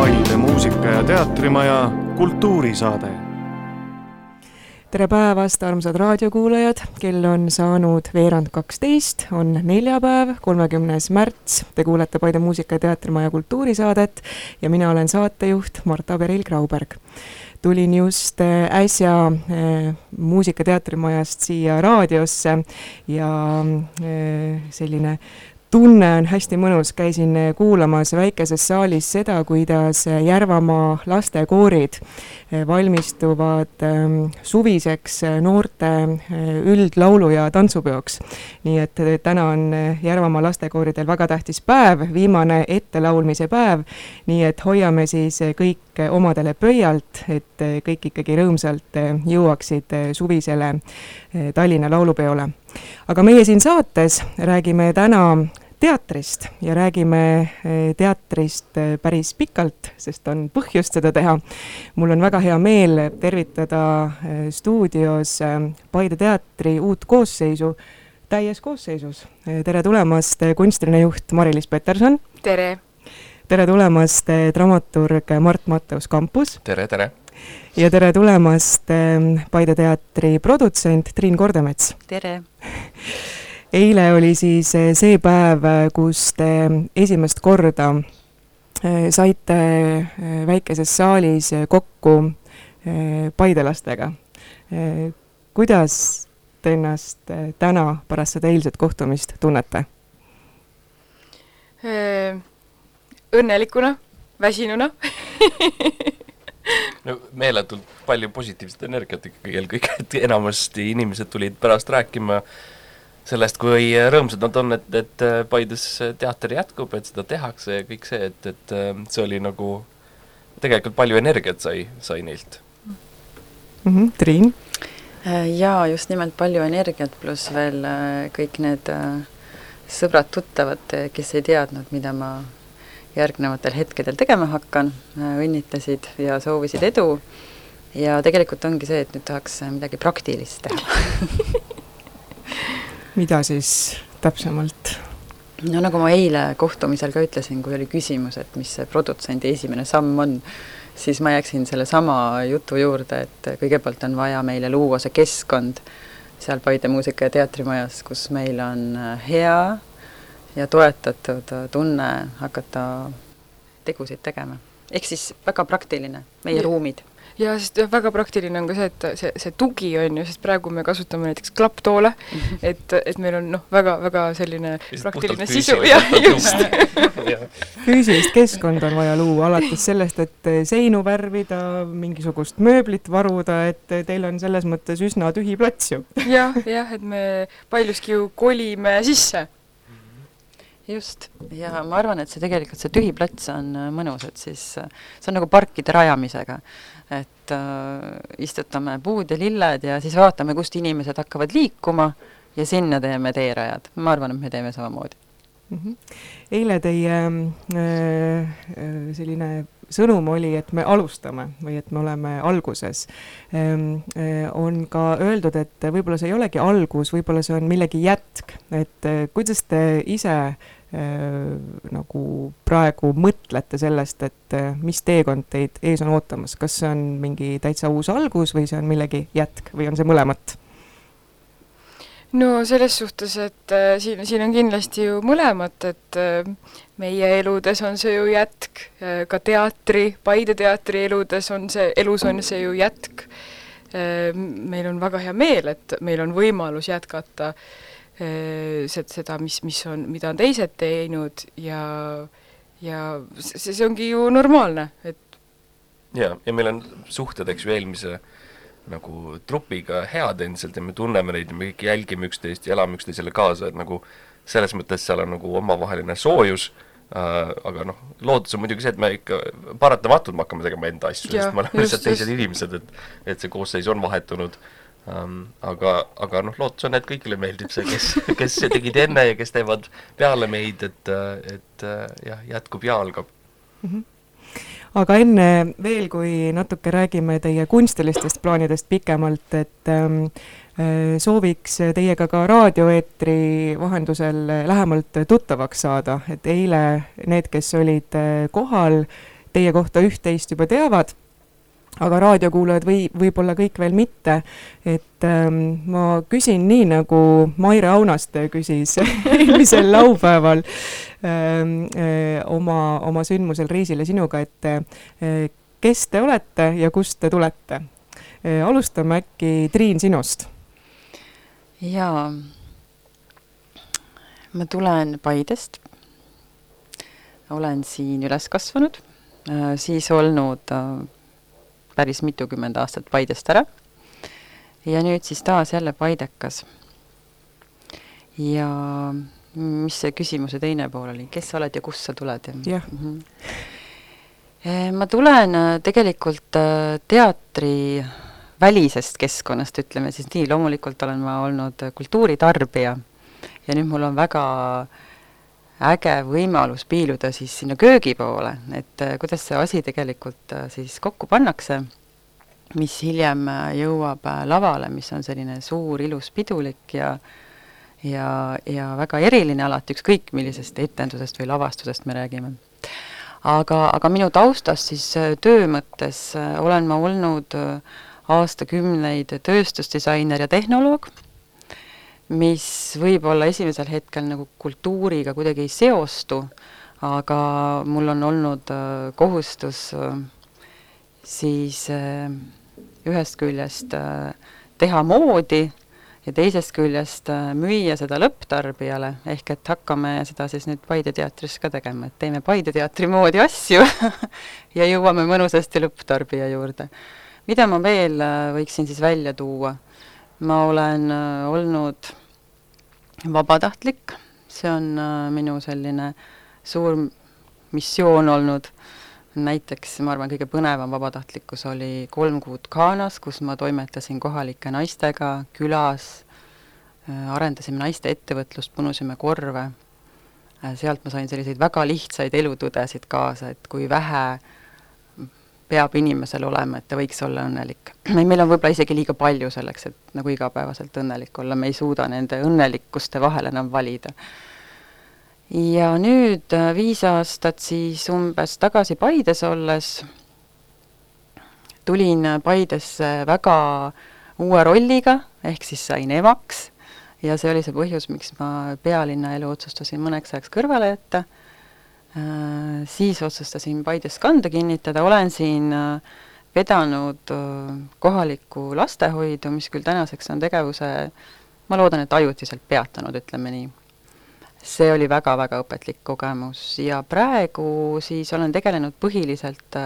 Paide muusika- ja teatrimaja kultuurisaade. Tere päevast, armsad raadiokuulajad! Kell on saanud veerand 12, on neljapäev, 30. märts. Te kuulete Paide muusika- ja teatrimaja kultuurisaadet ja mina olen saatejuht Marta Peril-Grauberg. Tulin just äsja muusika- ja teatrimajast siia raadiosse ja selline tunne on hästi mõnus. Käisin kuulamas väikeses saalis seda, kuidas Järvamaa lastekoorid valmistuvad suviseks noorte üldlaulu- ja tantsupeoks. Nii et täna on Järvamaa lastekooridel väga tähtis päev, viimane ettelaulmise päev, nii et hoiame siis kõik omadele pöialt, et kõik ikkagi rõõmsalt jõuaksid suvisele Tallinna laulupeole. Aga meie siin saates räägime täna teatrist ja räägime teatrist päris pikalt, sest on põhjust seda teha. Mul on väga hea meel tervitada stuudios Paide teatri uut koosseisu, täies koosseisus. Tere tulemast kunstiline juht Mari-Liis Peterson. Tere! Tere tulemast dramaturg Mart-Matteus Kampus. Tere, tere! Ja tere tulemast Paide teatri produtsent Triin Kordemets. Tere! Eile oli siis see päev, kus te esimest korda saite väikeses saalis kokku paidelastega. Kuidas te ennast täna pärast seda eilset kohtumist tunnete? Õnnelikuna, väsinuna. No, meeletult palju positiivset energiat ikkagi kõik, et enamasti inimesed tulid pärast rääkima sellest, kui rõõmsad nad on, et Paides teater jätkub, et seda tehakse ja kõik see, et see oli nagu tegelikult palju energiat sai neilt. Triin? Jaa, just nimelt palju energiat, pluss veel kõik need sõbrad tuttavad, kes ei teadnud, mida ma järgnevatel hetkedel tegema hakkan, õnnitlesid ja soovisid edu. Ja tegelikult ongi see, et nüüd tahaks midagi praktilist teha. Mida siis täpsemalt? No nagu ma eile kohtumisel ka ütlesin, kui oli küsimus, et mis see produtsendi esimene samm on, siis ma jääksin selle sama jutu juurde, et kõigepealt on vaja meile luua see keskkond seal Paide muusika- ja teatrimajas, kus meil on hea ja toetatud tunne hakata tegusid tegema. Ehk siis väga praktiline, meie ruumid. Ja sest väga praktiline on ka see, et see tugi on ju, sest praegu me kasutame näiteks klapptoole, et meil on väga selline praktiline sisu. Ja, just. Füüsilist keskkond on vaja luua, alates sellest, et seinu värvida, mingisugust mööblit varuda, et teil on selles mõttes üsna tühi plats ju. Jah, et me paljuski ju kolime sisse. Just, ja ma arvan, et see tegelikult see tühi plats on mõnus, et siis see on nagu parkide rajamisega, et istutame puud ja lilled ja siis vaatame, kust inimesed hakkavad liikuma ja sinna teeme teerajad. Ma arvan, et me teeme samamoodi. Eile teie selline sõnum oli, et me alustame või et me oleme alguses. On ka öeldud, et võib-olla see ei olegi algus, võib-olla see on millegi jätk, et kuidas te ise nagu praegu mõtlete sellest, et mis teekond teid ees on ootamas, kas see on mingi täitsa uus algus või see on millegi jätk või on see mõlemat? No selles suhtes, et siin on kindlasti ju mõlemat, et meie eludes on see ju jätk, ka teatri, Paide teatri elus on see ju jätk. Meil on väga hea meel, et meil on võimalus jätkata seda, mida on teised teinud ja see ongi ju normaalne. Ja meil on suhted, eks ju, eelmise nagu trupiga head endiselt ja me tunneme neid ja me kõik jälgime üksteist ja elame üksteisele kaasa, et nagu selles mõttes seal on nagu omavaheline soojus, aga lootus on muidugi see, et me ikka paratamatult me hakkame tegema enda asju, sest me oleme lihtsalt teised inimesed, et see koosseis on vahetunud. Aga lootus on, et kõigile meeldib see, kes tegid enne ja kes teevad peale meid, et jätkub ja algab. Aga enne veel, kui natuke räägime teie kunstilistest plaanidest pikemalt, et sooviks teiega ka raadioeetri vahendusel lähemalt tuttavaks saada, et eile need, kes olid kohal, teie kohta üht-teist juba teavad, aga raadiokuulajad võib-olla kõik veel mitte, et ma küsin nii, nagu Maire Aunaste küsis eelmisel laupäeval oma sündmusel Reisile sinuga, et kes te olete ja kust te tulete? Alustame äkki Triin sinust. Jaa, ma tulen Paidest, olen siin üles kasvanud, siis olnud päris mitukümmend aastat Paidest ära ja nüüd siis taas jälle paidekas. Ja mis see küsimuse teine pool oli? Kes sa oled ja kust sa tuled? Jah. Ma tulen tegelikult teatri välisest keskkonnast, ütleme siis nii. Loomulikult olen ma olnud kultuuritarbija ja nüüd mul on väga äge võimalus piiluda siis sinna köögi poole, et kuidas see asi tegelikult siis kokku pannakse, mis hiljem jõuab lavale, mis on selline suur, ilus, pidulik ja väga eriline alati, ükskõik millisest etendusest või lavastusest me räägime. Aga minu taustast siis töö mõttes olen ma olnud aastakümneid tööstusdisainer ja tehnoloog, mis võib-olla esimesel hetkel nagu kultuuriga kuidagi ei seostu, aga mul on olnud kohustus siis ühest küljest teha moodi ja teisest küljest müüa seda lõpptarbijale, ehk et hakkame seda siis nüüd Paide teatris ka tegema, et teeme Paide teatri moodi asju ja jõuame mõnusasti lõpptarbija juurde. Mida ma veel võiksin siis välja tuua? Ma olen olnud vabatahtlik, see on minu selline suur missioon olnud. Näiteks, ma arvan, kõige põnevam vabatahtlikkus oli 3 kuud Ghanas, kus ma toimetasin kohalike naistega külas, arendasime naiste ettevõtlust, punusime korve. Sealt ma sain selliseid väga lihtsaid elutõdesid kaasa, et kui vähe peab inimesel olema, et ta võiks olla õnnelik. Meil on võib-olla isegi liiga palju selleks, et nagu igapäevaselt õnnelik olla. Me ei suuda nende õnnelikkuste vahel enam valida. Ja nüüd 5 aastat siis umbes tagasi Paides olles tulin Paidesse väga uue rolliga, ehk siis sain emaks. Ja see oli see põhjus, miks ma pealinna elu otsustasin mõneks ajaks kõrvale jätta. Siis otsustasin Paides kanda kinnitada, olen siin vedanud kohalikku lastehoidu, mis küll tänaseks on tegevuse, ma loodan, et ajutiselt peatanud, ütleme nii. See oli väga-väga õpetlik kogemus ja praegu siis olen tegelenud põhiliselt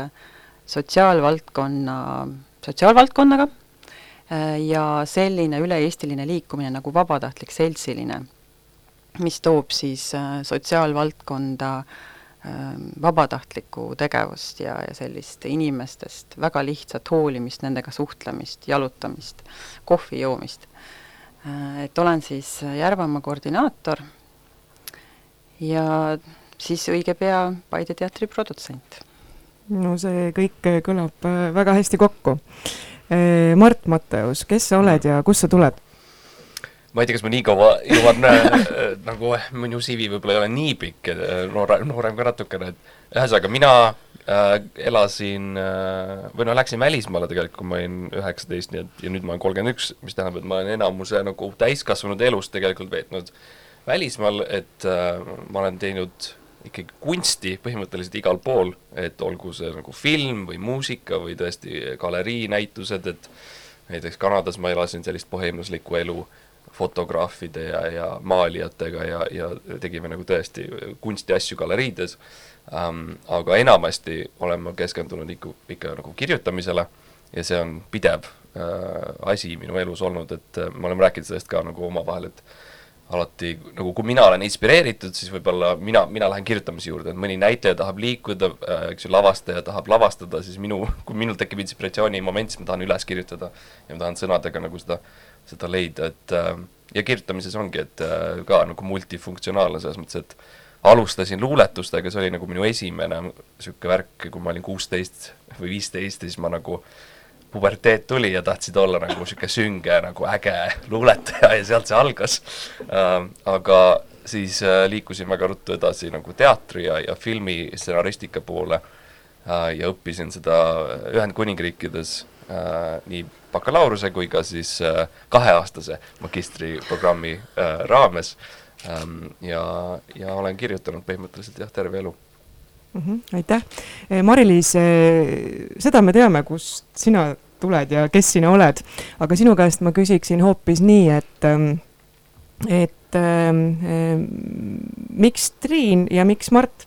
sotsiaalvaldkonnaga ja selline üle-eestiline liikumine nagu vabatahtlik seltsiline, mis toob siis sotsiaalvaldkonda vabatahtlikku tegevust ja sellist inimestest väga lihtsat hoolimist, nendega suhtlemist, jalutamist, kohvi joomist. Et olen siis Järvamaa koordinaator ja siis õige pea Paide teatri produtsent. No see kõik kõlab väga hästi kokku. Mart Matteus, kes sa oled ja kust sa tuled? Ma ei tea, kas ma nii kaua jõuan, nagu minu CV võib-olla ei ole nii pikk, noorem ka natukene. Ühesõnaga, mina elasin, läksin välismaale tegelikult, kui ma olin 19 ja nüüd ma olen 31, mis tähendab, et ma olen enamuse nagu täiskasvanud elust tegelikult veetnud välismaal, et ma olen teinud ikkagi kunsti põhimõtteliselt igal pool, et olgu see nagu film või muusika või tõesti galeriinäitused, et näiteks Kanadas ma elasin sellist boheemluslikku elu fotograafide ja maalijatega ja tegime nagu tõesti kunstiasju galeriides, aga enamasti olen ma keskendunud ikka nagu kirjutamisele ja see on pidev asi minu elus olnud, et me oleme rääkinud sellest ka nagu omavahel, et alati, nagu kui mina olen inspireeritud, siis võib-olla mina lähen kirjutamise juurde, et mõni näitleja tahab liikuda, lavastaja tahab lavastada, siis kui minul tekib inspiratsiooni moment, siis ma tahan üles kirjutada ja ma tahan sõnadega nagu seda leida, et ja kirjutamises ongi, et ka nagu multifunktsionaalne selles mõttes, et alustasin luuletustega, see oli nagu minu esimene sükke värk, kui ma olin 16 või 15, siis ma nagu puberteet tuli ja tahtsid olla nagu süke sünge, nagu äge luuletaja ja sealt see algas. Aga siis liikusin väga ruttu edasi nagu teatri ja filmi stsenaristika poole ja õppisin seda Ühendkuningriikides nii bakalaureuse kui ka siis 2-aastase magistriprogrammi raames ja olen kirjutanud põhimõtteliselt terve elu. Aitäh. Mari-Liis, seda me teame, kust sina tuled ja kes sina oled, aga sinu käest ma küsiksin hoopis nii, et miks Triin ja miks Mart?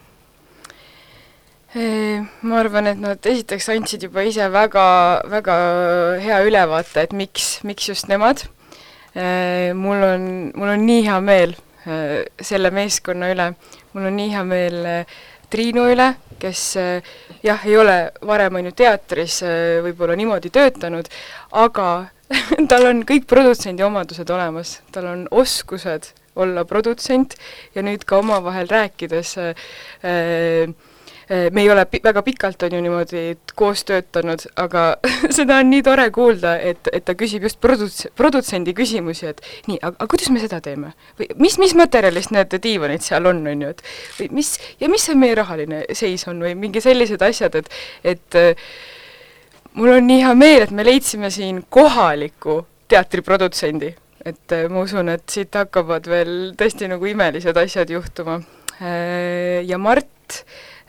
Ma arvan, et nad esiteks andsid juba ise väga, väga hea ülevaate, et miks just nemad. Mul on nii hea meel selle meeskonna üle, mul on nii hea meel Triinu üle, kes ei ole varem on ju teatris võib-olla niimoodi töötanud, aga tal on kõik produtsendi omadused olemas, tal on oskused olla produtsent ja nüüd ka omavahel rääkides me ei ole väga pikalt on ju niimoodi koos töötanud, aga seda on nii tore kuulda, et ta küsib just produtsendi küsimusi, et nii, aga kuidas me seda teeme? Või mis materjalist need diivanid seal on ju, et või mis see meie rahaline seis on või mingi sellised asjad, et mul on nii hea meel, et me leidsime siin kohaliku teatriprodutsendi, et ma usun, et siit hakkavad veel tõesti nagu imelised asjad juhtuma. Ja Mart,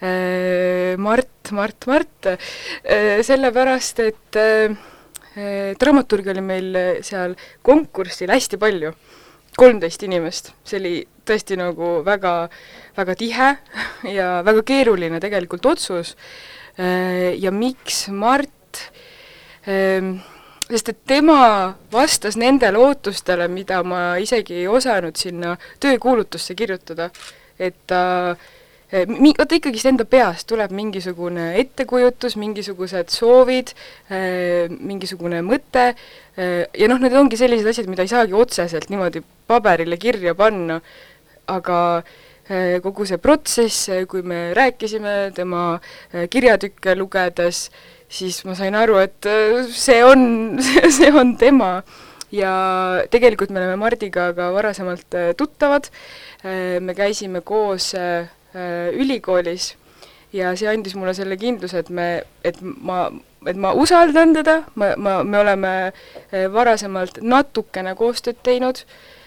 sellepärast, et dramaturgi oli meil seal konkursil hästi palju, 13 inimest, see oli tõesti nagu väga, väga tihe ja väga keeruline tegelikult otsus. Ja miks Mart? Sest et tema vastas nendele ootustele, mida ma isegi ei osanud sinna töökuulutusse kirjutada, et ta ikkagist enda peast tuleb mingisugune ettekujutus, mingisugused soovid, mingisugune mõte ja need ongi sellised asjad, mida ei saagi otseselt niimoodi paberile kirja panna, aga kogu see protsess, kui me rääkisime tema kirjatükke lugedes, siis ma sain aru, et see on tema ja tegelikult me oleme Mardiga ka varasemalt tuttavad, me käisime koos ülikoolis ja see andis mulle selle kindluse, et ma usaldan teda, me oleme varasemalt natukene koostööd teinud.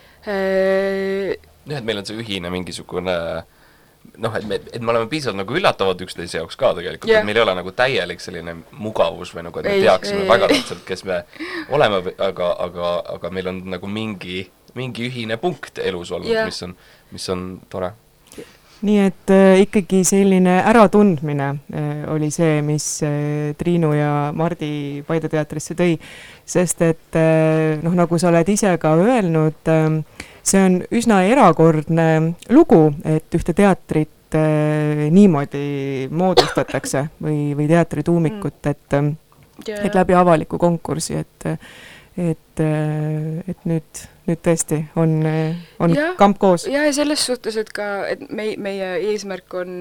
Et meil on see ühine mingisugune et me oleme piisavalt nagu üllatavad üksteise jaoks ka tegelikult, et meil ei ole nagu täielik selline mugavus või nagu, et me teaksime väga täpselt, kes me oleme, aga meil on nagu mingi ühine punkt elus olnud, mis on tore. Nii et ikkagi selline äratundmine oli see, mis Triinu ja Mardi Paide teatrisse tõi, sest et nagu sa oled ise ka öelnud, see on üsna erakordne lugu, et ühte teatrit niimoodi moodustatakse või teatrituumikut, et läbi avaliku konkursi, et nüüd tõesti on kamp koos. Ja selles suhtes, et ka et meie eesmärk on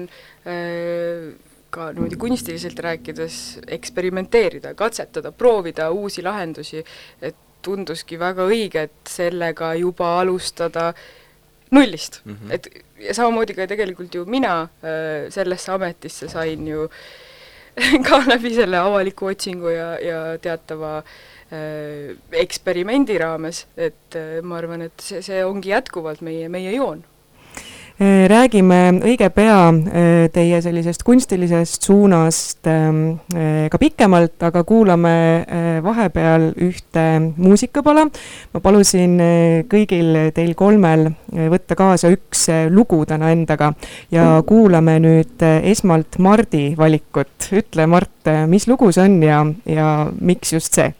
ka niimoodi kunstiliselt rääkides eksperimenteerida, katsetada, proovida uusi lahendusi, et tunduski väga õige, et sellega juba alustada nullist. Et samamoodi ka tegelikult ju mina sellesse ametisse sain ju ka läbi selle avaliku otsingu ja teatava eksperimendi raames, et ma arvan, et see ongi jätkuvalt meie joon. Räägime õige pea teie sellisest kunstilisest suunast ka pikemalt, aga kuulame vahepeal ühte muusikapala. Ma palusin kõigil teil 3 võtta kaasa üks lugu täna endaga ja kuulame nüüd esmalt Mardi valikut. Ütle, Mart, mis lugu see on ja miks just see?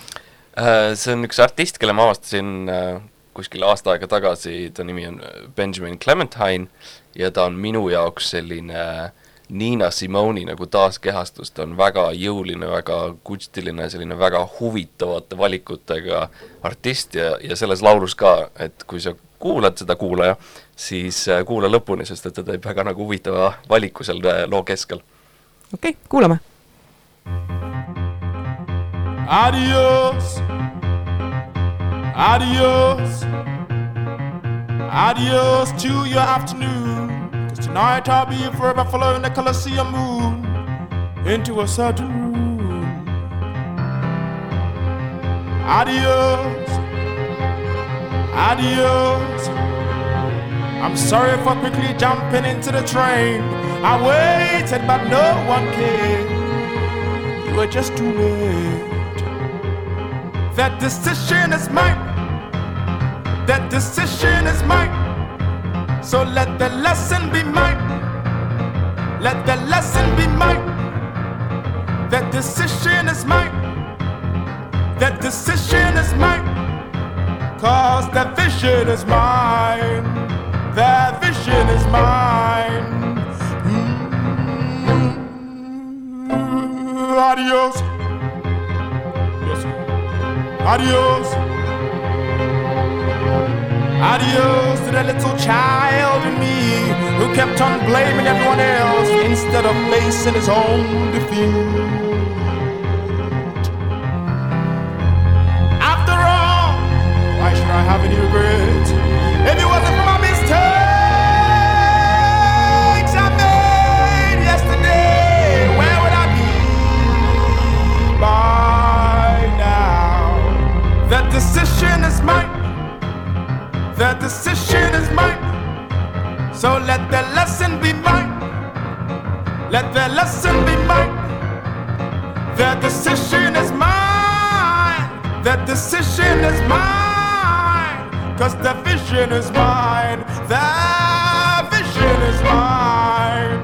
See on üks artist, kelle ma avastasin kuskil aasta aega tagasi, ta nimi on Benjamin Clementine ja ta on minu jaoks selline Nina Simoni nagu taaskehastus, ta on väga jõuline, väga kunstiline, selline väga huvitavate valikutega artist ja selles laulus ka, et kui sa kuulad seda kuulaja, siis kuula lõpuni, sest et ta teeb väga nagu huvitava valiku seal loo keskel. Okei, kuulame. Adios, adios, adios to your afternoon, 'cause tonight I'll be forever following the Colosseum moon. into a certain room. Adios, adios. I'm sorry for quickly jumping into the train. I waited but no one came. You were just too late. That decision is mine. That decision is mine. So let the lesson be mine. Let the lesson be mine. That decision is mine. That decision is mine. 'Cause the vision is mine. The vision is mine. Adios. Yes. Adios. Adios to the little child in me who kept on blaming everyone else instead of facing his own defeat. After all, why should I have any regret? If it wasn't for my mistakes I made yesterday, where would I be by now? That decision is mine. The decision is mine. So let the lesson be mine. Let the lesson be mine. The decision is mine. The decision is mine. 'Cause the vision is mine. The vision is mine.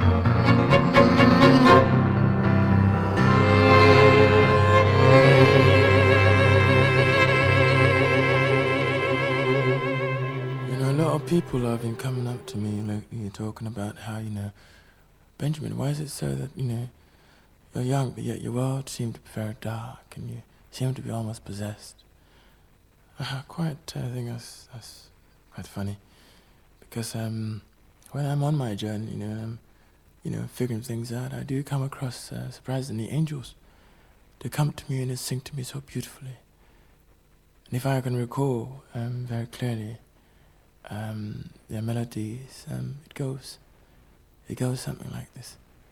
A lot of people have been coming up to me lately talking about how, Benjamin, why is it so that, you're young but yet your world seems to be very dark and you seem to be almost possessed? I think that's quite funny because when I'm on my journey, and I'm figuring things out, I do come across surprisingly angels. They come to me and they sing to me so beautifully. And if I can recall very clearly their melodies, it goes something like this.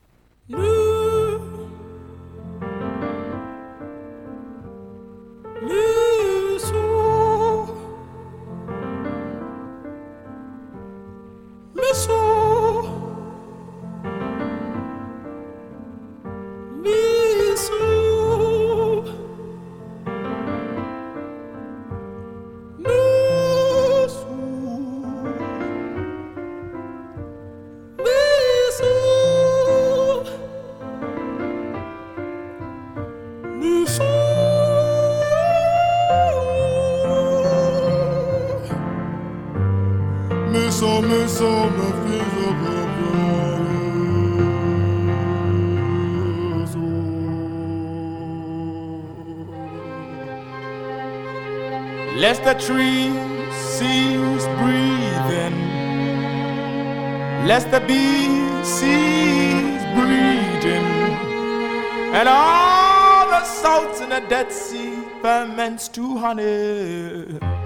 Lest the trees cease breathing, lest the bees cease breeding, and all the salts in the Dead Sea ferments to honey.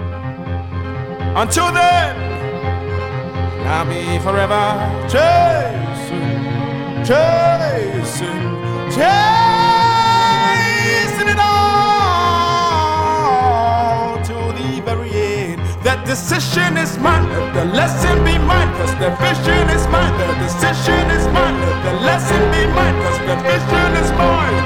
Until then, I'll be forever chasing, chasing, chasing it all to the very end. That decision is mine, let the lesson be mine, 'cause the vision is mine. The decision is mine, let the lesson be mine, 'cause the vision is mine.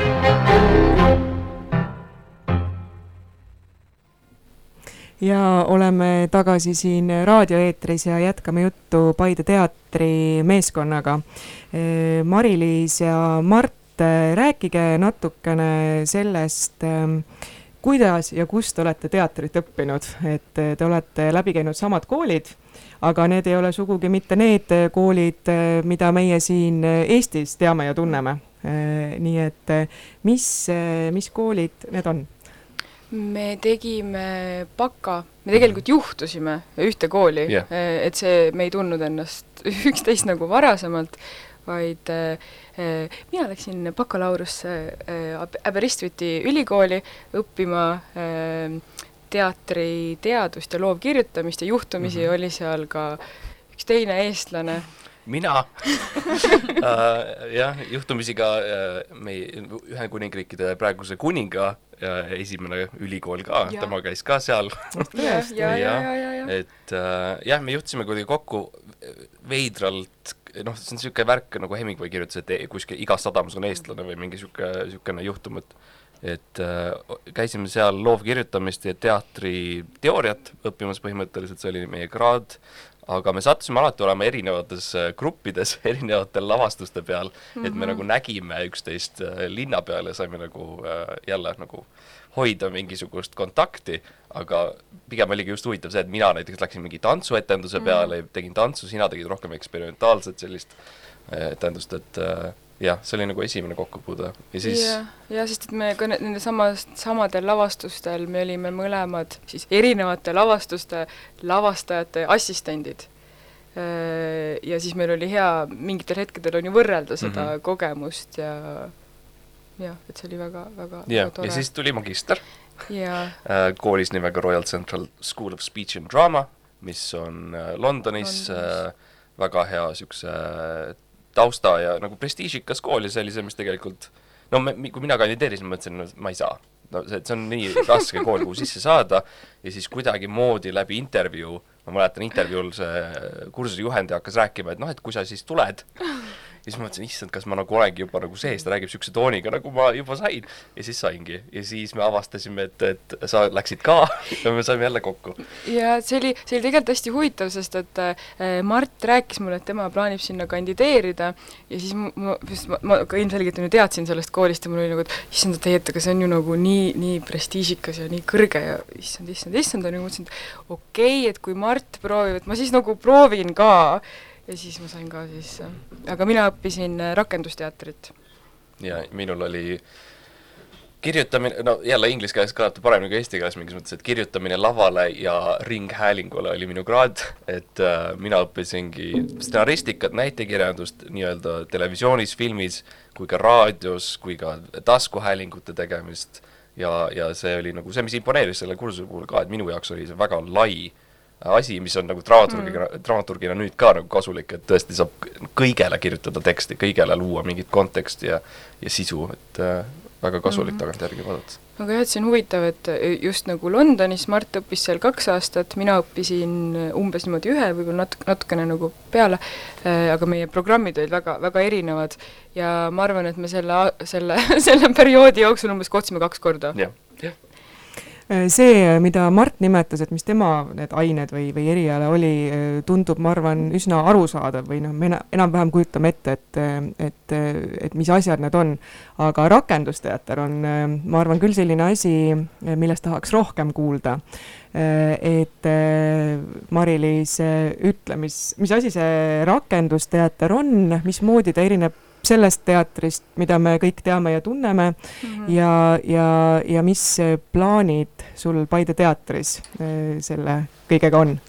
Ja oleme tagasi siin raadioeetris ja jätkame juttu Paide teatri meeskonnaga. Mari-Liis ja Mart, rääkige natukene sellest, kuidas ja kust olete teatrit õppinud, et te olete läbi käinud samad koolid, aga need ei ole sugugi mitte need koolid, mida meie siin Eestis teame ja tunneme. Nii et mis koolid need on? Me tegime baka, me tegelikult juhtusime ühte kooli, et see me ei tundnud ennast üksteist nagu varasemalt, vaid mina läksin bakalaurusse Aberistviti ülikooli õppima teatriteadust ja loovkirjutamist ja juhtumisi oli seal ka üks teine eestlane. mina jah, juhtumisi ka meie Ühendkuningriikide praeguse kuninga esimene ülikool ka, tema käis ka seal. Et jah, me juhtusime kuidagi kokku veidralt, noh, see on niisugune värk, nagu Hemingway kirjutas, et kuskil igas sadamas on eestlane või mingi niisugune juhtum, et käisime seal loovkirjutamist ja teatriteooriat õppimas põhimõtteliselt, see oli meie kraad, aga me sattusime alati olema erinevates gruppides, erinevatel lavastuste peal, et me nagu nägime üksteist linna peal ja saime nagu jälle nagu hoida mingisugust kontakti, aga pigem oligi just huvitav see, et mina näiteks läksin mingi tantsuetenduse peale, tegin tantsu, sina tegid rohkem eksperimentaalset sellist etendust, et jah, see oli nagu esimene kokkupuude. Ja siis... Ja, sest et me ka nende samadel lavastustel me olime mõlemad siis erinevate lavastuste lavastajate assistendid. Ja siis meil oli hea mingitel hetkedel on ju võrrelda seda kogemust ja, et see oli väga tore. Ja siis tuli magister koolis nimega Royal Central School of Speech and Drama, mis on Londonis. Väga hea siukse tausta ja nagu prestiižikas kool ja see oli see, mis tegelikult, no kui mina kandideerisin, mõtlesin, et ma ei saa. No, see on nii raske kool, kuhu sisse saada ja siis kuidagi moodi läbi intervjuu, ma mäletan intervjuul see kursuse juhendaja hakkas rääkima, et noh, et kui sa siis tuled ja siis ma mõtlesin, issand, kas ma nagu olengi juba nagu sees, ta räägib siukse tooniga, nagu ma juba sain ja siis saingi ja siis me avastasime, et sa läksid ka ja me saime jälle kokku. Ja see oli tegelikult hästi huvitav, sest et Mart rääkis mulle, et tema plaanib sinna kandideerida ja siis ma ilmselgelt teadsin sellest koolist ja mul oli nagu, et issand, et see on ju nagu nii prestiižikas ja nii kõrge ja issand, on ju mõtlesin, et okei, et kui Mart proovib, et ma siis nagu proovin ka ja siis ma sain ka siis, aga mina õppisin rakendusteatrit. Ja minul oli kirjutamine, no jälle inglise keeles kõlab paremini kui eesti keeles mingis mõttes, et kirjutamine lavale ja ringhäälingule oli minu kraad, et mina õppisingi stsenaristikat, näitekirjandust nii-öelda televisioonis, filmis, kui ka raadios, kui ka taskuhäälingute tegemist ja see oli nagu see, mis imponeeris selle kursuse puhul ka, et minu jaoks oli see väga lai asi, mis on nagu dramaturgina nüüd ka nagu kasulik, et tõesti saab kõigele kirjutada teksti, kõigele luua mingit konteksti ja sisu, et väga kasulik tagant järgi vaadata. Aga jah, et see on huvitav, et just nagu Londonis Mart õppis seal 2 aastat, mina õppisin umbes niimoodi 1 või natukene nagu peale, aga meie programmid olid väga erinevad ja ma arvan, et me selle perioodi jooksul umbes kohtusime 2 korda. Jah. See, mida Mart nimetas, et mis tema need ained või eriala oli, tundub, ma arvan, üsna arusaadav või noh, me enam-vähem kujutame ette, et mis asjad need on. Aga rakendusteater on, ma arvan, küll selline asi, millest tahaks rohkem kuulda. Et Mari-Liis, ütle, mis asi see rakendusteater on, mismoodi ta erineb sellest teatrist, mida me kõik teame ja tunneme ja mis plaanid sul Paide teatris selle kõigega on?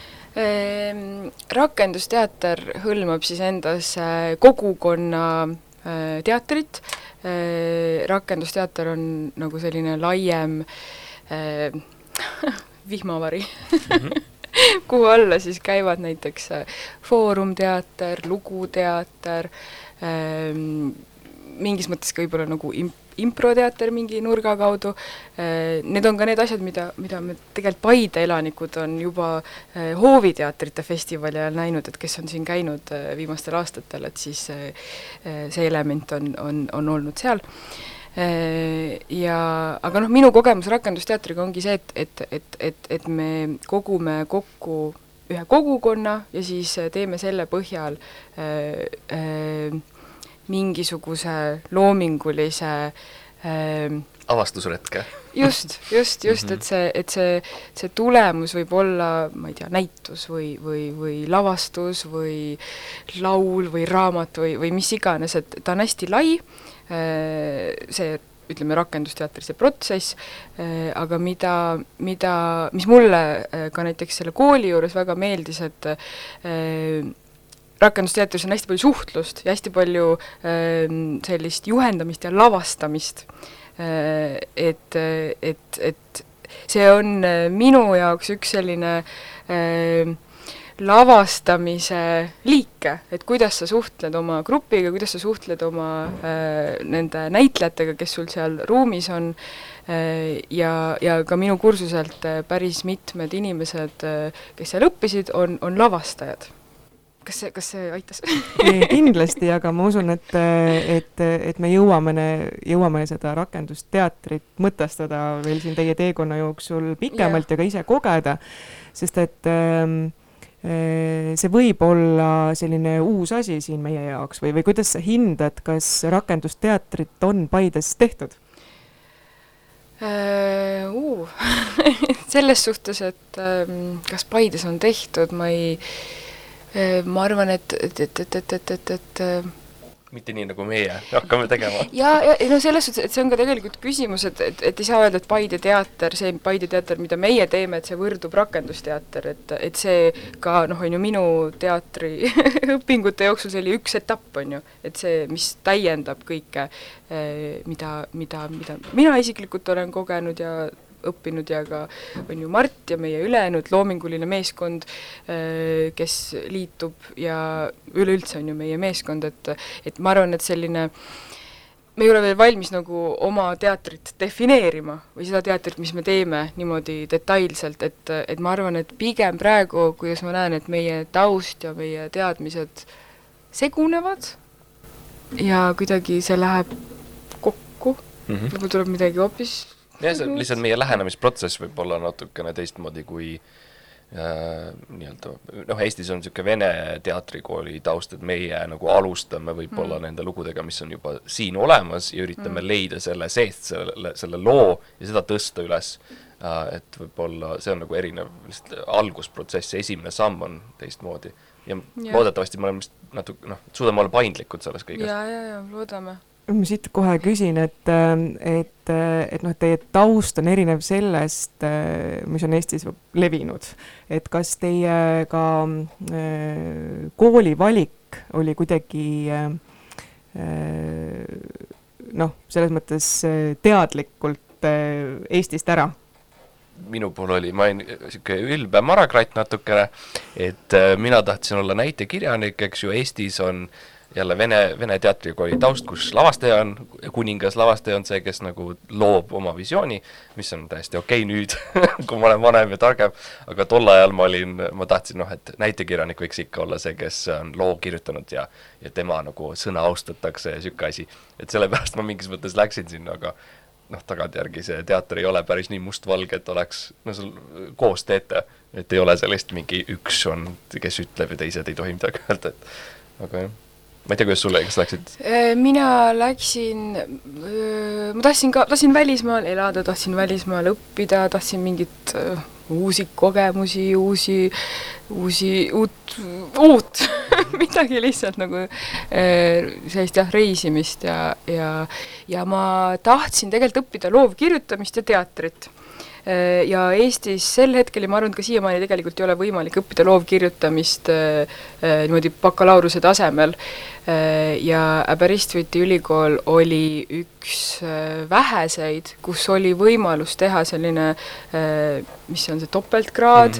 Rakendusteater hõlmab siis endas kogukonna teatrit. Rakendusteater on nagu selline laiem vihmavari. Kuhu alla siis käivad näiteks foorumteater, luguteater, mingis mõttes ka võib-olla nagu improteater mingi nurga kaudu. Need on ka need asjad, mida me tegelikult Paide elanikud on juba Hooviteatrite festivali ajal näinud, et kes on siin käinud viimastel aastatel, et siis see element on olnud seal. Aga noh, minu kogemus rakendusteatriga ongi see, et me kogume kokku ühe kogukonna ja siis teeme selle põhjal mingisuguse loomingulise avastusretke. Just, et see tulemus võib olla, ma ei tea, näitus või lavastus või laul või raamat või mis iganes, et ta on hästi lai, see ütleme rakendusteatri see protsess, aga mis mulle ka näiteks selle kooli juures väga meeldis, et rakendusteatris on hästi palju suhtlust ja hästi palju sellist juhendamist ja lavastamist. Et see on minu jaoks üks selline lavastamise liike, et kuidas sa suhtled oma grupiga, kuidas sa suhtled oma nende näitlejatega, kes sul seal ruumis on, ja ka minu kursuselt päris mitmed inimesed, kes seal õppisid, on lavastajad. Kas see aitas? Kindlasti, aga ma usun, et me jõuame seda rakendusteatrit mõtestada veel siin teie teekonna jooksul pikemalt ja ka ise kogeda, sest et see võib olla selline uus asi siin meie jaoks või kuidas sa hindad, kas rakendusteatrit on Paides tehtud? Selles suhtes, et kas Paides on tehtud, ma arvan, et mitte nii, nagu meie hakkame tegema. Ja no selles suhtes, et see on ka tegelikult küsimus, et ei saa öelda, et Paide teater, see Paide teater, mida meie teeme, et see võrdub rakendusteater, et see ka, on ju minu teatri õpingute jooksul see oli üks etapp, on ju, et see, mis täiendab kõike, mida mina isiklikult olen kogenud ja õppinud ja ka on ju Mart ja meie ülejäänud loominguline meeskond, kes liitub ja üleüldse on ju meie meeskond, et ma arvan, et selline, me ei ole veel valmis nagu oma teatrit defineerima või seda teatrit, mis me teeme niimoodi detailselt, et ma arvan, et pigem praegu, kuidas ma näen, et meie taust ja meie teadmised segunevad ja kuidagi see läheb kokku, võib-olla tuleb midagi hoopis ja see lihtsalt meie lähenemisprotsess võib olla natukene teistmoodi kui Eestis on niisugune vene teatrikooli taust, et meie nagu alustame võib-olla nende lugudega, mis on juba siin olemas ja üritame leida selle seest, selle loo ja seda tõsta üles, et võib-olla see on nagu erinev algusprotsess, esimene samm on teistmoodi ja loodetavasti me oleme natuke, suudame olla paindlikud selles kõiges. Ja, loodame. Ma siit kohe küsin, et teie taust on erinev sellest, mis on Eestis levinud. Et kas teie ka koolivalik oli kuidagi selles mõttes teadlikult Eestist ära? Minu puhul oli, ma olin siuke ülbe marakratt natukene, et mina tahtsin olla näitekirjanik, eks ju, Eestis on jälle vene teatrikooli taust, kus lavastaja on, kuningas lavastaja on see, kes nagu loob oma visiooni, mis on täiesti okei nüüd, kui ma olen vanem ja targem, aga tol ajal ma tahtsin, et näitekirjanik võiks ikka olla see, kes on loo kirjutanud ja tema nagu sõna austatakse ja siuke asi. Et sellepärast ma mingis mõttes läksin sinna, aga tagantjärgi see teater ei ole päris nii mustvalge, et oleks, sul koos teete, et ei ole sellist mingi üks on, kes ütleb ja teised ei tohi midagi öelda, aga jah. Ma ei tea, kuidas sulle, kas läksid? Mina läksin, ma tahtsin välismaal elada, tahtsin välismaal õppida, tahtsin mingit uusi kogemusi, uut midagi lihtsalt nagu sellist reisimist ja ma tahtsin tegelikult õppida loovkirjutamist ja teatrit. Ja Eestis sel hetkel ja ma arvan, et ka siiamaani tegelikult ei ole võimalik õppida loovkirjutamist niimoodi bakalaureuse tasemel ja Aberistviti ülikool oli üks väheseid, kus oli võimalus teha selline, mis on see topeltkraad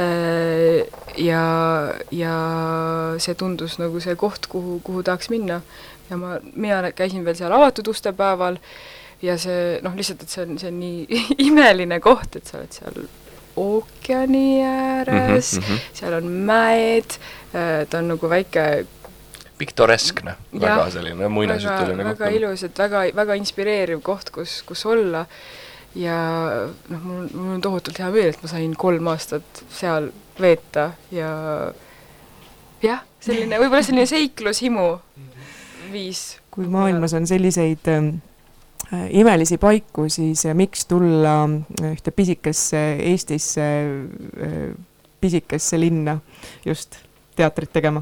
ja see tundus nagu see koht, kuhu tahaks minna ja mina käisin veel seal avatud ustepäeval ja see, lihtsalt, et see on nii imeline koht, et sa oled seal ookeani ääres, seal on mäed, ta on nagu väike piktoreskne, väga selline muinasjutuline koht. Väga ilus, et väga inspireeriv koht, kus olla ja mul on tohutult hea meel, et ma sain 3 aastat seal veeta ja selline, võib-olla selline seiklushimu viis. Kui maailmas on selliseid imelisi paiku, siis miks tulla ühte pisikesse Eestisse, pisikesse linna just teatrit tegema?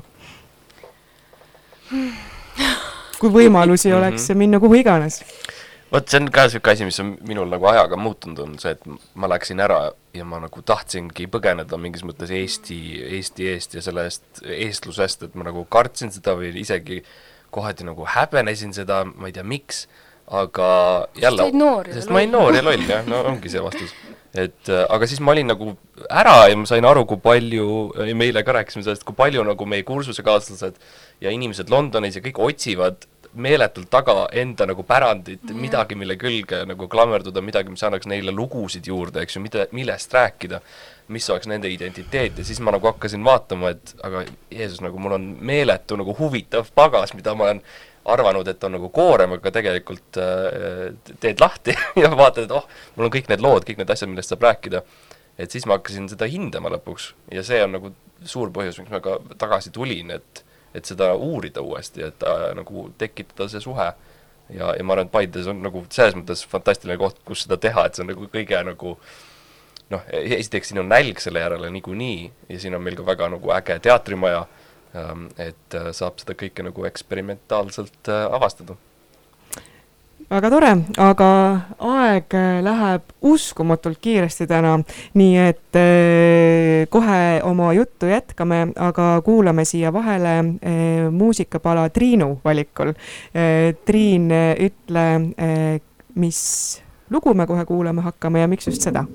Kui võimalusi oleks minna kuhu iganes? Vot see on ka selline asi, mis on minul nagu ajaga muutunud on see, et ma läksin ära ja ma nagu tahtsingi põgeneda mingis mõttes Eesti eest ja sellest eestlusest, et ma nagu kartsin seda või isegi kohati nagu häbenesin seda, ma ei tea miks, aga jälle, sest ma olin noor ja loll, jah, no ongi see vastus. aga siis ma olin nagu ära ja ma sain aru, kui palju, ja me eile ka rääkisime sellest, kui palju nagu meie kursusekaaslased ja inimesed Londonis ja kõik otsivad meeletult taga enda nagu pärandit, midagi, mille külge nagu klammerduda, midagi, mis annaks neile lugusid juurde, eks ju, millest rääkida, mis oleks nende identiteet ja siis ma nagu hakkasin vaatama, et aga Jeesus, nagu mul on meeletu nagu huvitav pagas, mida ma olen arvanud, et on nagu koorem, aga tegelikult teed lahti ja vaatad, et mul on kõik need lood, kõik need asjad, millest saab rääkida. Et siis ma hakkasin seda hindama lõpuks ja see on nagu suur põhjus, miks ma ka tagasi tulin, et seda uurida uuesti, et nagu tekitada see suhe. Ja ma arvan, et Paides on nagu selles mõttes fantastiline koht, kus seda teha, et see on nagu kõige nagu esiteks siin on nälg selle järele niikuinii ja siin on meil ka väga nagu äge teatrimaja, et saab seda kõike nagu eksperimentaalselt avastada. Väga tore, aga aeg läheb uskumatult kiiresti täna, nii et kohe oma juttu jätkame, aga kuulame siia vahele muusikapala Triinu valikul. Triin, ütle, mis lugu me kohe kuulama hakkame ja miks just seda?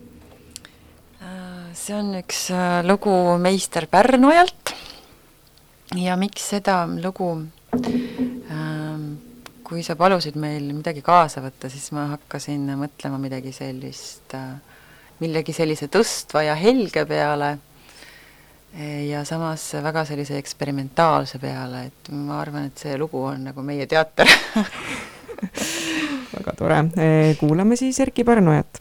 See on üks lugu meister Pärnojalt ja miks seda lugu, kui sa palusid meil midagi kaasa võtta, siis ma hakkasin mõtlema millegi sellise tõstva ja helge peale ja samas väga sellise eksperimentaalse peale, et ma arvan, et see lugu on nagu meie teater. Väga tore. Kuulame siis Erki Pärnojat.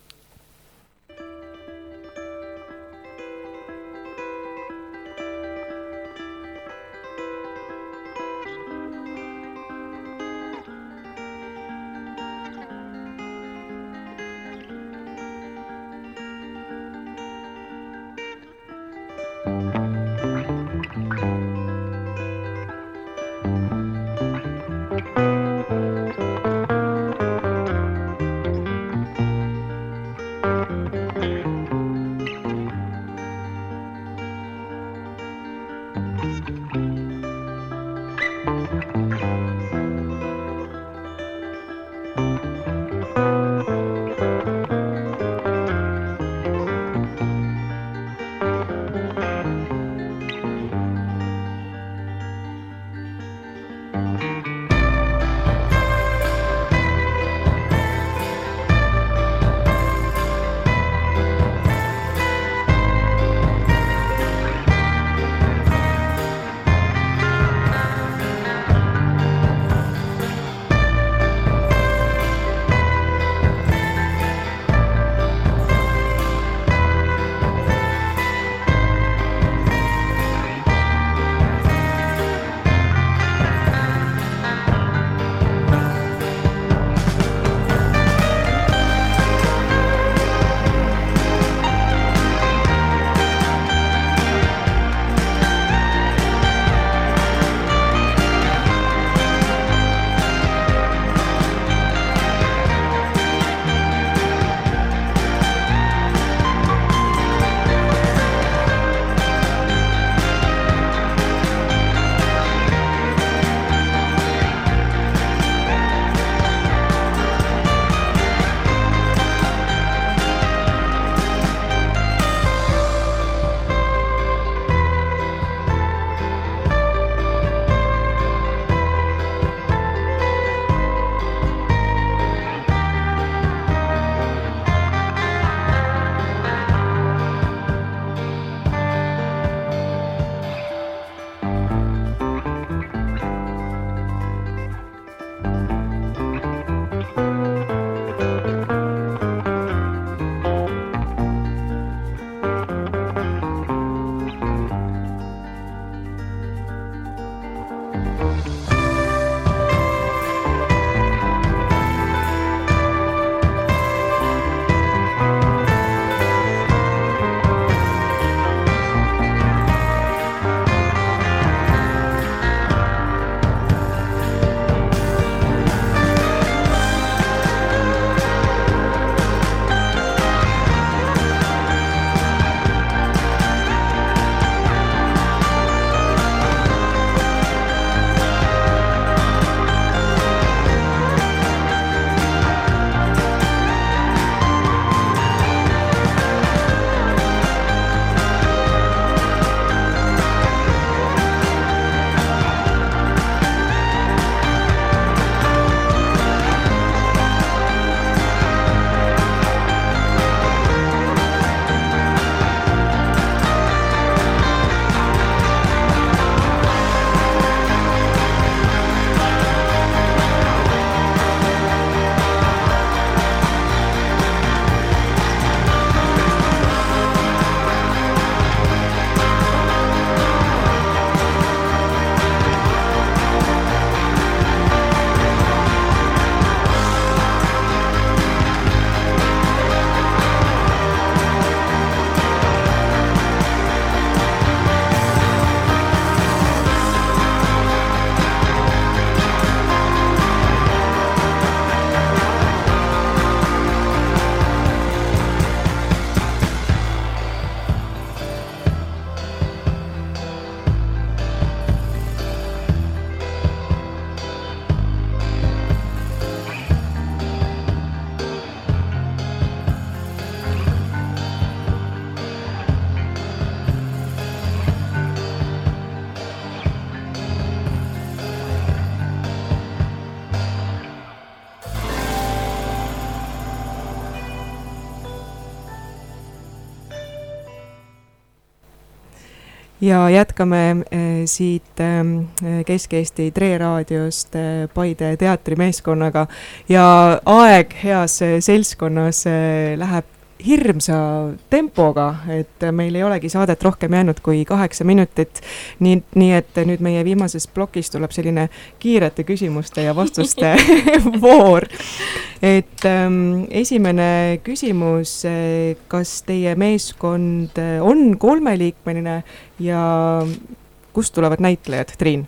ja jätkame siit Kesk-Eesti Tre raadiost Paide teatrimeeskonnaga ja aeg heas seltskonnas läheb hirmsa tempoga, et meil ei olegi saadet rohkem jäänud kui 8 minutit, nii et nüüd meie viimases plokis tuleb selline kiirete küsimuste ja vastuste voor. Et esimene küsimus, kas teie meeskond on 3-liikmeline ja kust tulevad näitlejad, Triin?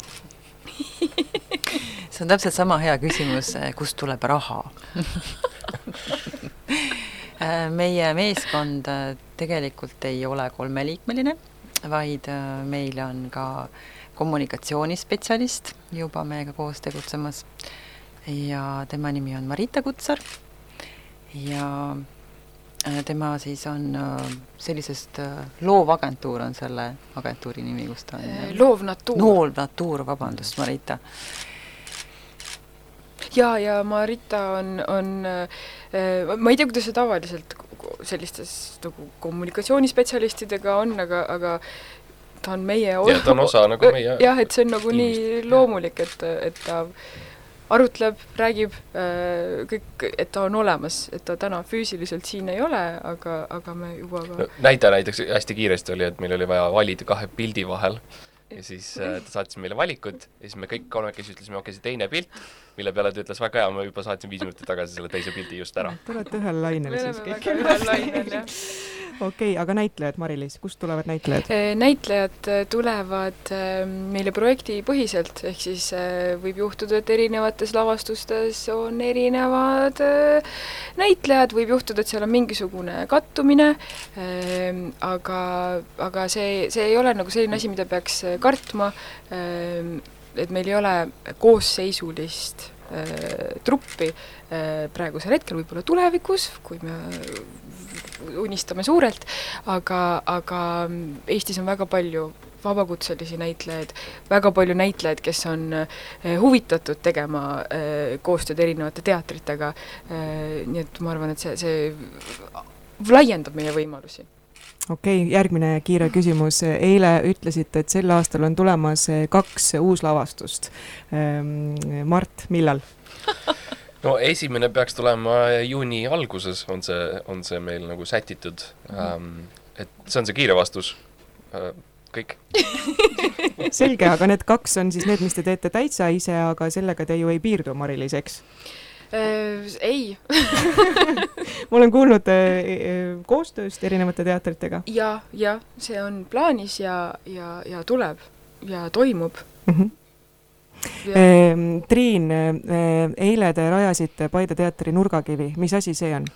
See on täpselt sama hea küsimus, kust tuleb raha. Meie meeskond tegelikult ei ole 3-liikmeline, vaid meil on ka kommunikatsioonispetsialist juba meiega koos tegutsemas ja tema nimi on Marita Kutsar ja tema siis on sellisest loovagentuur on selle agentuuri nimi, kus ta on? Loovnatuur, vabandust, Marita. Ja Marita on ma ei tea, kuidas see tavaliselt sellistes nagu kommunikatsioonispetsialistidega on, aga ta on meie ja ta on osa nagu meie jah, et see on nagu nii loomulik, et ta arutleb, räägib kõik, et ta on olemas, et ta täna füüsiliselt siin ei ole, aga me juba ka... Näiteks hästi kiiresti oli, et meil oli vaja valida 2 pildi vahel ja siis ta saatis meile valikud ja siis me kõik 3 ütlesime, okei, see teine pilt, mille peale ta ütles väga hea, ma juba saatsin 5 minutit tagasi selle teise pildi just ära. Te olete ühel lainel siis kõik. Me oleme väga ühel lainel, jah. Okei, aga näitlejad, Mari-Liis, kust tulevad näitlejad? Näitlejad tulevad meile projektipõhiselt, ehk siis võib juhtuda, et erinevates lavastustes on erinevad näitlejad, võib juhtuda, et seal on mingisugune kattumine, aga see ei ole nagu selline asi, mida peaks kartma, et meil ei ole koosseisulist truppi praegusel hetkel, võib-olla tulevikus, kui me unistame suurelt, aga Eestis on väga palju vabakutselisi näitlejaid, väga palju näitlejaid, kes on huvitatud tegema koostööd erinevate teatritega, nii et ma arvan, et see laiendab meie võimalusi. Okei, järgmine kiire küsimus. Eile ütlesite, et sel aastal on tulemas 2 uuslavastust. Mart, millal? No esimene peaks tulema juuni alguses, on see meil nagu sätitud. Et see on see kiire vastus. Kõik. Selge, aga need 2 on siis need, mis te teete täitsa ise, aga sellega te ju ei piirdu, Mari-Liis, eks? Ei. Ma olen kuulnud koostööst erinevate teatritega. Ja, see on plaanis ja tuleb ja toimub. Triin, eile te rajasite Paide teatri Nurgakivi. Mis asi see on?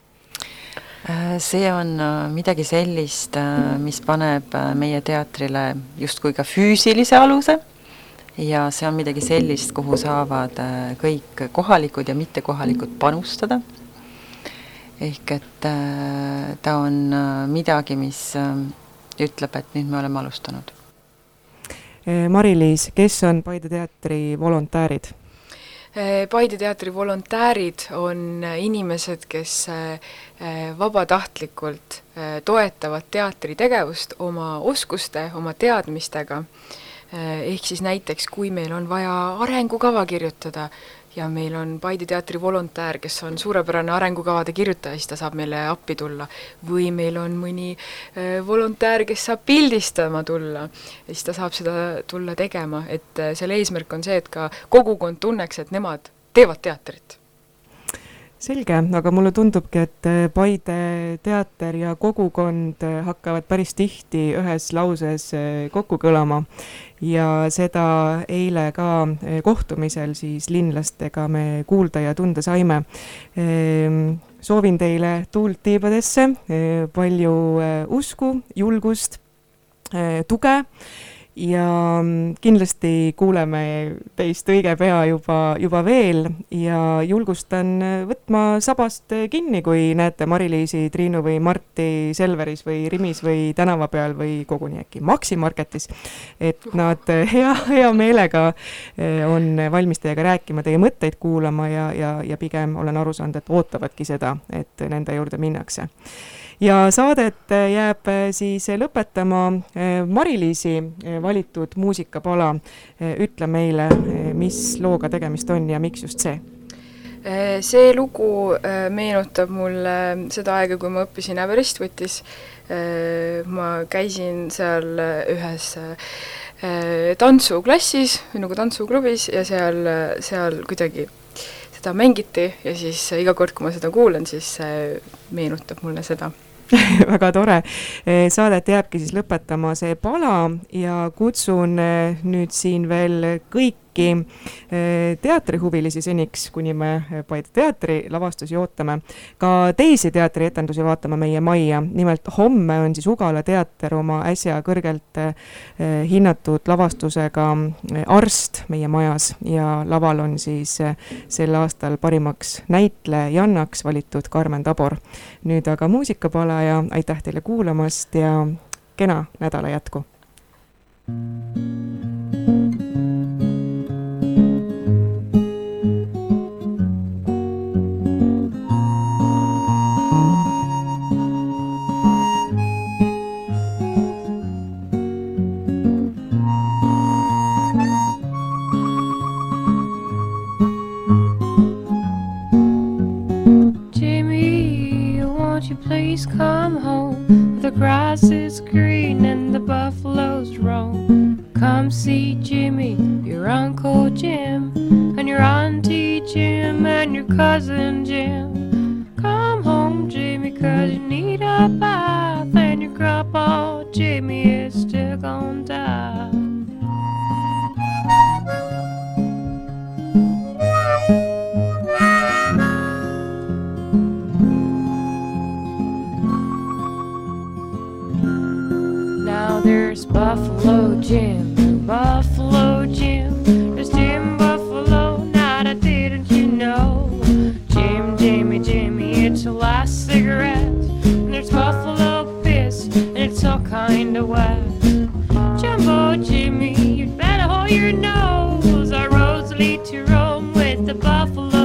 See on midagi sellist, mis paneb meie teatrile justkui ka füüsilise aluse ja see on midagi sellist, kuhu saavad kõik kohalikud ja mittekohalikud panustada. Ehk et ta on midagi, mis ütleb, et nüüd me oleme alustanud. Mari-Liis, kes on Paide teatri volontäärid? Paide teatri volontäärid on inimesed, kes vabatahtlikult toetavad teatri tegevust oma oskuste, oma teadmistega. Ehk siis näiteks, kui meil on vaja arengukava kirjutada ja meil on Paide teatri volontäär, kes on suurepärane arengukavade kirjutaja, siis ta saab meile appi tulla. Või meil on mõni volontäär, kes saab pildistama tulla, siis ta saab seda tulla tegema. Et selle eesmärk on see, et ka kogukond tunneks, et nemad teevad teatrit. Selge, aga mulle tundubki, et Paide teater ja kogukond hakkavad päris tihti ühes lauses kokku kõlama ja seda eile ka kohtumisel siis linlastega me kuulda ja tunda saime. Soovin teile tuult tiibadesse, palju usku, julgust, tuge ja kindlasti kuuleme teist õige pea juba veel ja julgustan võtma sabast kinni, kui näete Mari-Liisi, Triinu või Marti Selveris või Rimis või tänava peal või koguni äkki Maxi Marketis, et nad hea meelega on valmis teiega rääkima, teie mõtteid kuulama ja pigem olen aru saanud, et ootavadki seda, et nende juurde minnakse. ja saadet jääb siis lõpetama Mari-Liisi valitud muusikapala. Ütle meile, mis looga tegemist on ja miks just see? See lugu meenutab mulle seda aega, kui ma õppisin Äverist-Võtis. Ma käisin seal ühes tantsuklassis, nagu tantsuklubis ja seal kuidagi seda mängiti ja siis iga kord, kui ma seda kuulen, siis meenutab mulle seda. Väga tore. Saadet jääbki siis lõpetama see pala ja kutsun nüüd siin veel kõiki teatrihuvilisi seniks, kuni me Paide teatri lavastusi ootame. Ka teisi teatrietendusi vaatame meie majja. Nimelt homme on siis Ugala teater oma äsja kõrgelt hinnatud lavastusega Arst meie majas ja laval on siis sel aastal parimaks näitlejannaks valitud Karmen Tabor. Nüüd aga muusikapala ja aitäh teile kuulamast ja kena nädala jätku. Please come home. The grass is green and the buffaloes roam. Come see Jimmy, your Uncle Jim, and your Auntie Jim, and your cousin Jim. Come home, Jimmy, 'cause you need a bath, and your grandpa Jimmy is still gonna die. There's Buffalo Jim, Buffalo Jim. There's Jim Buffalo, now that didn't you know? Jim, Jimmy, Jimmy, it's your last cigarette. And there's Buffalo Piss, and it's all kind of wet. Jumbo Jimmy, you'd better hold your nose. Our roads lead to Rome with the buffalo.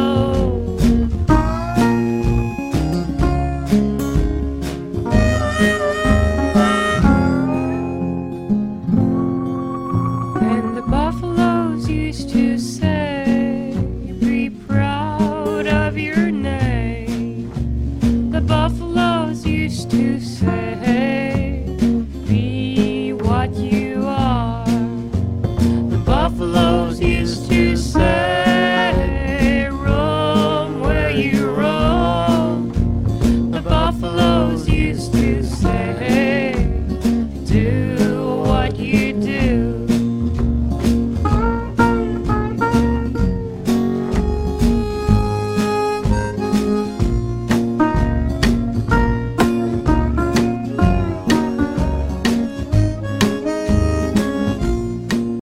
Used to